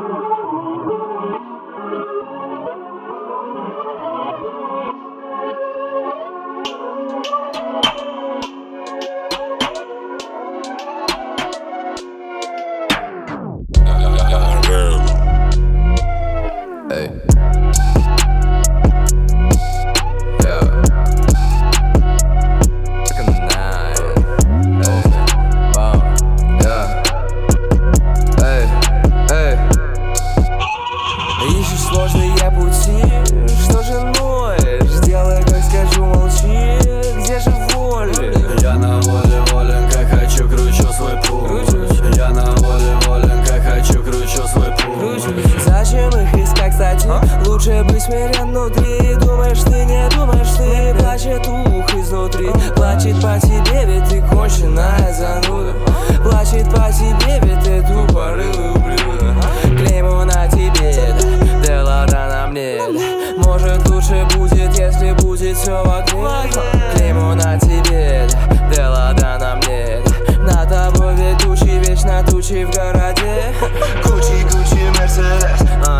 Ищешь сложные пути, что же ноешь? Делай, как скажу, молчи, где же воля? Я на воле волен, как хочу, кручу свой путь. Я на воле волен, как хочу, кручу свой путь. Зачем их искать, кстати? Лучше быть смирен внутри. Думаешь ты, не думаешь ты. Плачет ух изнутри. Плачет по тебе, ведь ты конченая зануда. Плачет по тебе, ведь ты тупорылый ублюдок. Клеймо на тебе, да ладно на мне. Может лучше будет, если будет все вокруг. Клеймо на тебе, да ладно на мне. На тобой ведь тучи, вечно тучи в городе. Гуччи, Гуччи, Мерседес,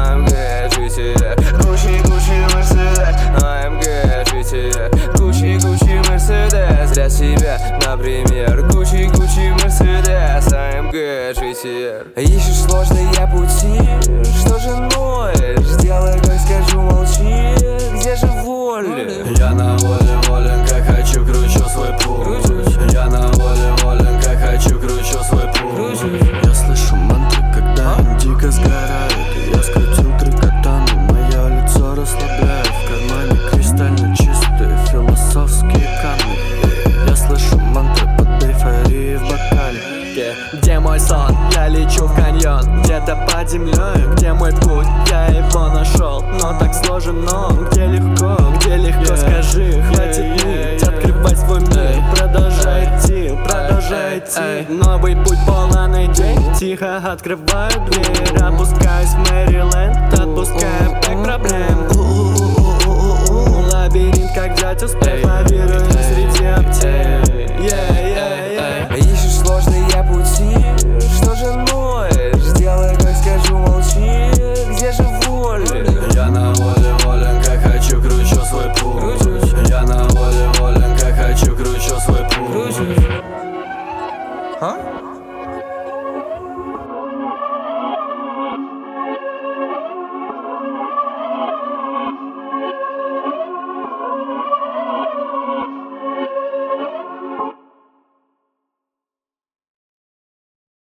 AMG GTR. Гуччи, Гуччи, Мерседес, AMG GTR. Гуччи, Гуччи, Мерседес, для себя, например. Гуччи, Гуччи, Мерседес, AMG GTR. Ищешь сложные пути, что же ноешь? Делай, как скажу, молчи, где же воля? Я на воле волен, как хочу, кручу свой путь. Я на воле волен, как хочу, кручу свой путь. Я слышу мантры, когда они дико сгорают. Я скрутил три катаны, мое лицо расслабляет. В кармане кристально чистые философские камни. Я слышу мантры под эйфорией в бокале. Где мой сон? Я лечу в каньон. Где-то под землей, где мой путь? Я его нашел, но так сложено. Где легко, скажи, хватит ныть. Открывай свой мир, продолжай идти, продолжай идти. Новый путь полон идей. Тихо открываю дверь, опускаюсь в Мэриленд, отпускаю бэк проблем. Лабиринт, как взять успех, лавирую среди аптек. Ищешь сложные пути,